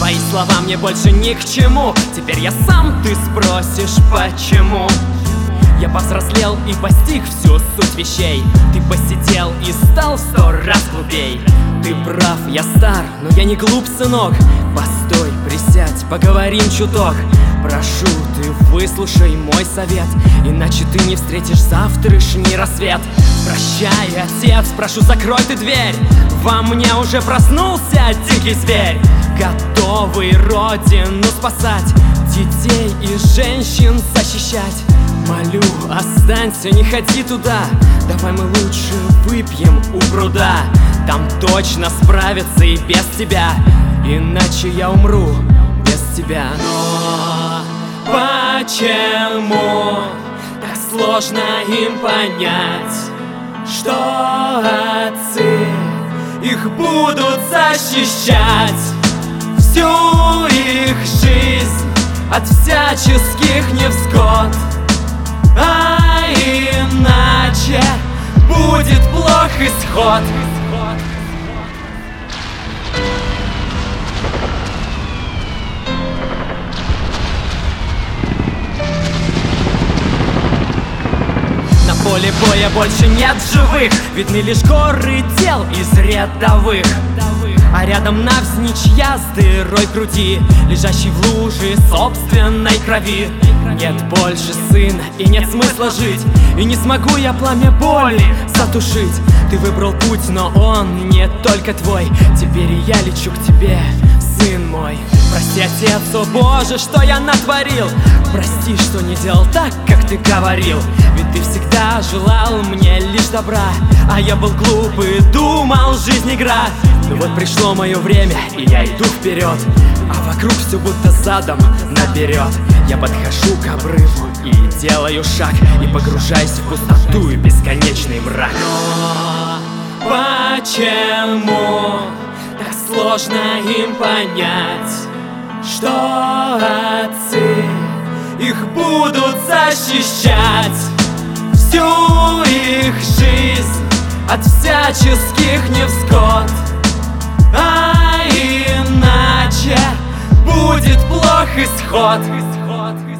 Твои слова мне больше ни к чему. Теперь я сам, ты спросишь, почему. Я повзрослел и постиг всю суть вещей. Ты посидел и стал 100 раз глупей. Ты прав, я стар, но я не глуп, сынок. Постой, присядь, поговорим чуток. Прошу, ты выслушай мой совет, иначе ты не встретишь завтрашний рассвет. Прощай, отец, прошу, закрой ты дверь. Во мне уже проснулся дикий зверь, готовый родину спасать, детей и женщин защищать. Молю, останься, не ходи туда. Давай мы лучше выпьем у пруда. Там точно справятся и без тебя, иначе я умру без тебя. Но почему так сложно им понять, что отцы их будут защищать всю их жизнь от всяческих невзгод? А иначе будет плох исход. На поле боя больше нет живых, видны лишь горы тел из рядовых. А рядом навзничь я с дырой в груди, лежащий в луже собственной крови. Нет больше сына и нет смысла жить, и не смогу я пламя боли затушить. Ты выбрал путь, но он не только твой. Теперь и я лечу к тебе, сын мой. Прости, отец, о Боже, что я натворил. Прости, что не делал так, как ты говорил. Ведь ты всегда желал мне лишь добра, а я был глуп и думал, жизнь игра. Но вот пришло мое время, и я иду вперед, а вокруг все будто задом наперед. Я подхожу к обрыву и делаю шаг, и погружаюсь в пустоту и бесконечный мрак. Но почему так сложно им понять, что отцы их будут защищать всю их жизнь от всяческих невзгод? А иначе будет плох исход.